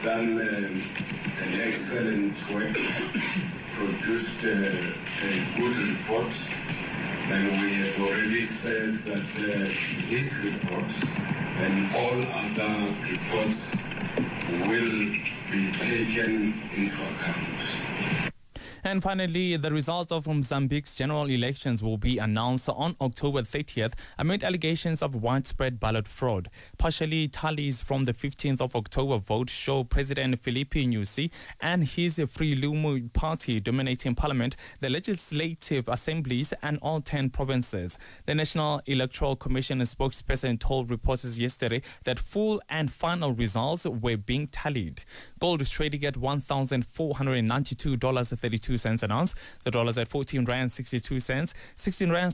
done an excellent work, produced a good report, and we have already said that his report and all other reports will be taken into account. And finally, the results of Mozambique's general elections will be announced on October 30th amid allegations of widespread ballot fraud. Partially tallies from the 15th of October vote show President Filipe Nyusi and his Frelimo party dominating parliament, the legislative assemblies and all 10 provinces. The National Electoral Commission spokesperson told reporters yesterday that full and final results were being tallied. Gold is trading at $1,492.32 an ounce. The dollar is at 14 rand 62 cents. 16 rand